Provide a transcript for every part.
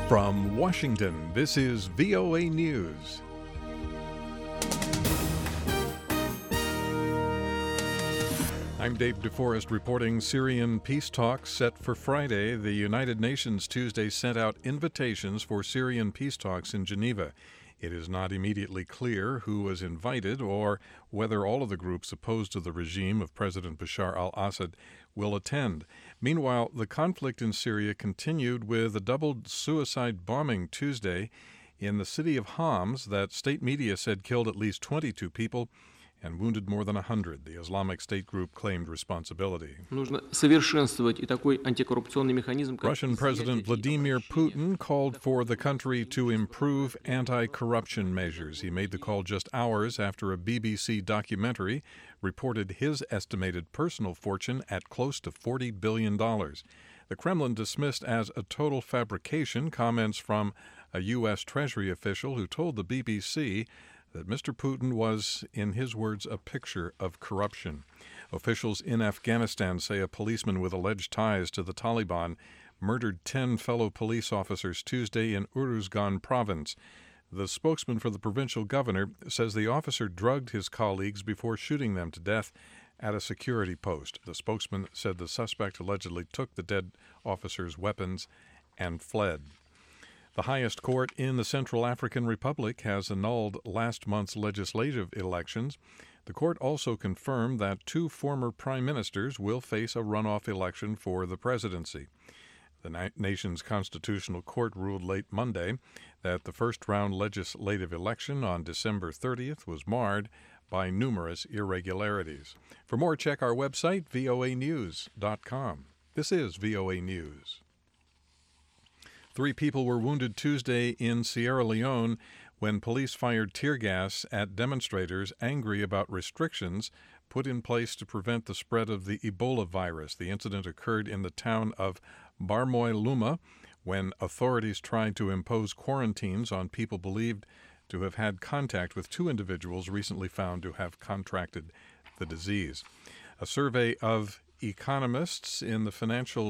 From Washington, this is VOA News. I'm Dave DeForest reporting Syrian peace talks set for Friday. The United Nations Tuesday sent out invitations for Syrian peace talks in Geneva. It is not immediately clear who was invited or whether all of the groups opposed to the regime of President Bashar al-Assad will attend. Meanwhile, the conflict in Syria continued with a doubled suicide bombing Tuesday in the city of Homs that state media said killed at least 22 people and wounded more than 100. The Islamic State group claimed responsibility. Russian President Vladimir Putin called for the country to improve anti-corruption measures. He made the call just hours after a BBC documentary reported his estimated personal fortune at close to $40 billion. The Kremlin dismissed as a total fabrication comments from a U.S. Treasury official who told the BBC that Mr. Putin was, in his words, a picture of corruption. Officials in Afghanistan say a policeman with alleged ties to the Taliban murdered 10 fellow police officers Tuesday in Uruzgan province. The spokesman for the provincial governor says the officer drugged his colleagues before shooting them to death at a security post. The spokesman said the suspect allegedly took the dead officers' weapons and fled. The highest court in the Central African Republic has annulled last month's legislative elections. The court also confirmed that 2 former prime ministers will face a runoff election for the presidency. The nation's constitutional court ruled late Monday that the first-round legislative election on December 30th was marred by numerous irregularities. For more, check our website, voanews.com. This is VOA News. 3 people were wounded Tuesday in Sierra Leone when police fired tear gas at demonstrators angry about restrictions put in place to prevent the spread of the Ebola virus. The incident occurred in the town of Barmoy Luma when authorities tried to impose quarantines on people believed to have had contact with 2 individuals recently found to have contracted the disease. A survey of economists in the financial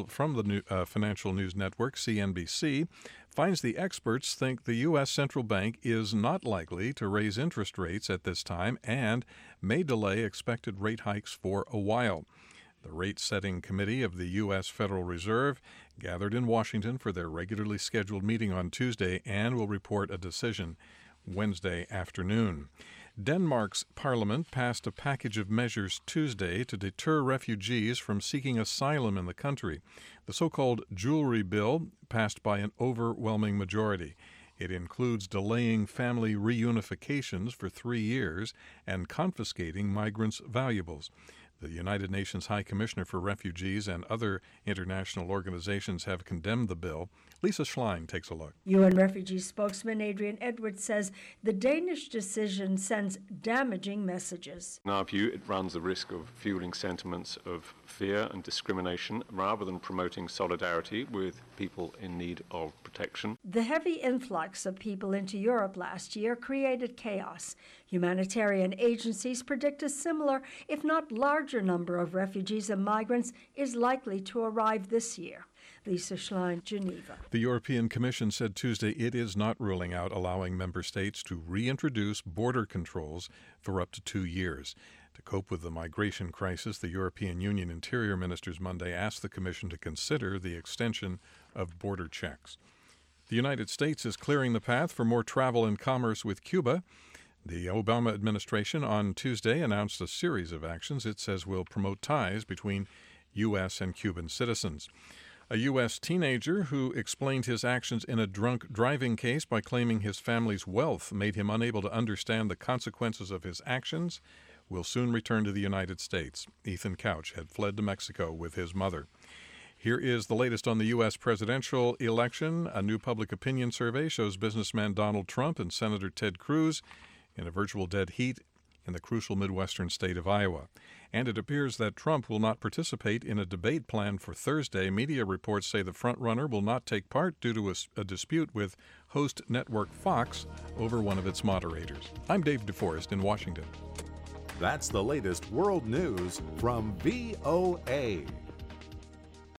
news network CNBC finds the experts think the U.S. Central Bank is not likely to raise interest rates at this time and may delay expected rate hikes for a while. The rate-setting committee of the U.S. Federal Reserve gathered in Washington for their regularly scheduled meeting on Tuesday and will report a decision Wednesday afternoon. Denmark's parliament passed a package of measures Tuesday to deter refugees from seeking asylum in the country. The so-called jewelry bill passed by an overwhelming majority. It includes delaying family reunifications for 3 years and confiscating migrants' valuables. The United Nations High Commissioner for Refugees and other international organizations have condemned the bill. Lisa Schlein takes a look. UN refugee spokesman Adrian Edwards says the Danish decision sends damaging messages. In our view, it runs the risk of fueling sentiments of fear and discrimination rather than promoting solidarity with people in need of protection. The heavy influx of people into Europe last year created chaos. Humanitarian agencies predict a similar, if not larger, number of refugees and migrants is likely to arrive this year. Lisa Schlein, Geneva. The European Commission said Tuesday it is not ruling out allowing member states to reintroduce border controls for up to 2 years. To cope with the migration crisis, the European Union Interior Ministers Monday asked the Commission to consider the extension of border checks. The United States is clearing the path for more travel and commerce with Cuba. The Obama administration on Tuesday announced a series of actions it says will promote ties between U.S. and Cuban citizens. A U.S. teenager who explained his actions in a drunk driving case by claiming his family's wealth made him unable to understand the consequences of his actions will soon return to the United States. Ethan Couch had fled to Mexico with his mother. Here is the latest on the U.S. presidential election. A new public opinion survey shows businessman Donald Trump and Senator Ted Cruz in a virtual dead heat in the crucial Midwestern state of Iowa. And it appears that Trump will not participate in a debate planned for Thursday. Media reports say the frontrunner will not take part due to a dispute with host network Fox over one of its moderators. I'm Dave DeForest in Washington. That's the latest world news from VOA.